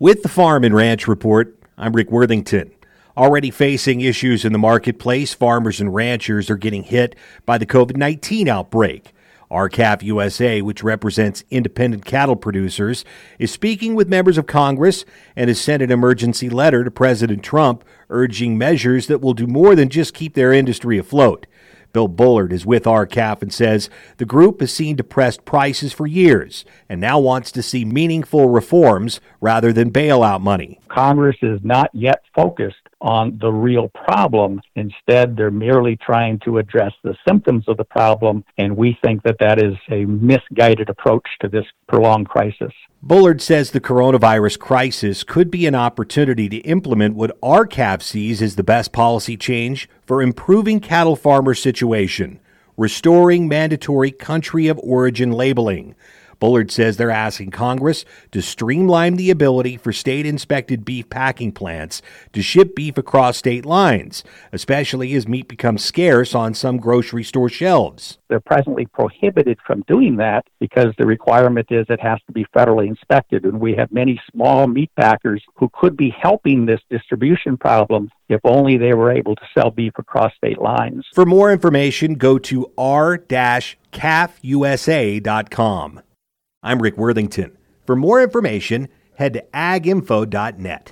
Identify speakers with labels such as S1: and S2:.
S1: With the Farm and Ranch Report, I'm Rick Worthington. Already facing issues in the marketplace, farmers and ranchers are getting hit by the COVID-19 outbreak. R-CALF USA, which represents independent cattle producers, is speaking with members of Congress and has sent an emergency letter to President Trump urging measures that will do more than just keep their industry afloat. Bill Bullard is with R-CALF and says the group has seen depressed prices for years and now wants to see meaningful reforms rather than bailout money.
S2: Congress is not yet focused on the real problem. Instead, they're merely trying to address the symptoms of the problem, and we think that that is a misguided approach to this prolonged crisis.
S1: Bullard says the coronavirus crisis could be an opportunity to implement what R-CALF sees as the best policy change for improving cattle farmer situation, restoring mandatory country of origin labeling. Bullard says they're asking Congress to streamline the ability for state-inspected beef packing plants to ship beef across state lines, especially as meat becomes scarce on some grocery store shelves.
S2: They're presently prohibited from doing that because the requirement is it has to be federally inspected, and we have many small meat packers who could be helping this distribution problem if only they were able to sell beef across state lines.
S1: For more information, go to r-calfusa.com. I'm Rick Worthington. For more information, head to aginfo.net.